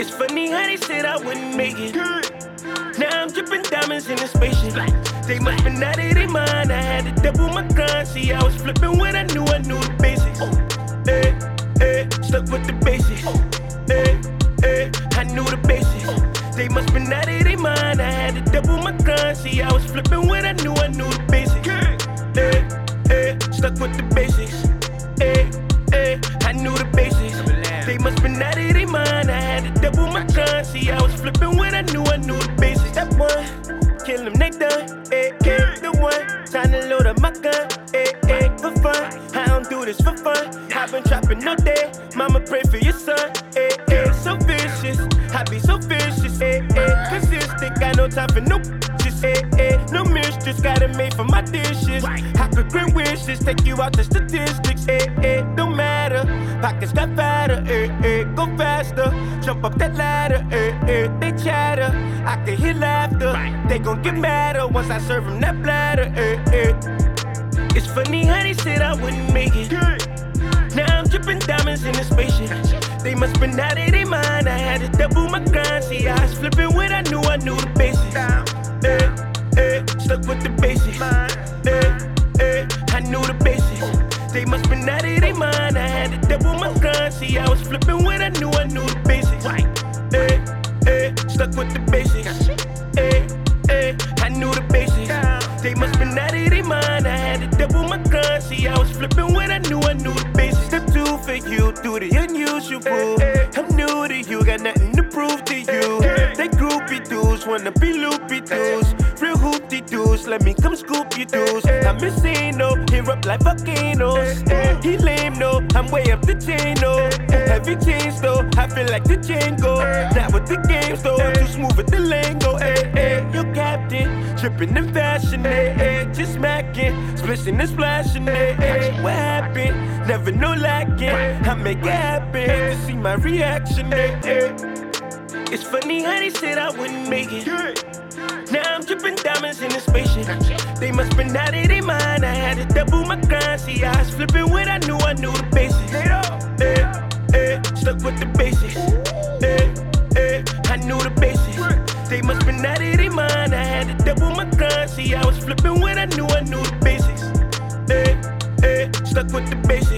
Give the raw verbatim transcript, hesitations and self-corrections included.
It's funny how they said I wouldn't make it. Now I'm dripping diamonds in the spaceship. They must been out of their mind. I had to double my grind. See, I was flipping when I knew I knew the basics. Hey, hey, stuck with the basics. Hey, hey, I knew the basics. They must been out of their mind. I had to double my grind. See, I was flipping when I knew I knew the basics. Hey, hey, stuck with the basics. Hey, hey, I knew the basics. They must been out of their mind. I had to double my grind. See, I was flipping when I knew I knew the basics. Step one, kill them, they done. Eh, eh, the one, time to load up my gun. Eh, eh, for fun. I don't do this for fun. I've been trapping all day. Mama, pray for your son. Eh, eh, so vicious. I be so vicious. Eh, eh, consistent. Got no time for no bitches. Eh, eh, no mistress. Got it made for my dishes. I could grant wishes. Take you out the statistics. Eh, eh, don't matter. Pockets got fatter. Eh, eh, go faster. Jump up that ladder. Eh, eh, they chatter. I can hear laughter. They gon' get madder once I serve them that bladder. Eh, eh. It's funny how they said I wouldn't make it. Now I'm dripping diamonds in the spaceship. They must been out of their mind. I had to double my grind. See, I was flipping when I knew I knew the basics. Eh, eh, stuck with the basics. Eh, eh, I knew the basics. They must been out of their mind. I had to double my grind. See, I was flipping when I knew I knew the basics. Eh, eh, stuck with the basics. Eh, eh, I knew the basics. They must been out of their mind. I had to double my grind. See, I was flipping when I knew I knew the basics. Step two for you, do the unusual. I'm new to you, got nothing to prove to you. They groupie dudes, wanna be loopy dudes. Real hoopty dudes, let me come scoop you dudes. I'm insane, no, here up like volcanoes. He lame, no, I'm way up the chain, no. Heavy chains, though, I feel like the Django. Not with the games, though, I'm too smooth with the lingo. Eh, eh, your captain, tripping in fashion, eh, eh, just smacking, splishing and splashing, eh, eh. What happened? Never no lacking. I make it happen to see my reaction, eh, eh. It's funny how they said I wouldn't make it. Now I'm dripping diamonds in the spaceship. They must been out of their mind. I had to double my grind. See, I was flipping when I knew I knew the basics. Eh, eh, stuck with the basics. Eh, eh, I knew the basics. They must been out of their mind. I had to double my grind. See, I was flipping when I knew I knew the basics. Eh, eh, stuck with the basics.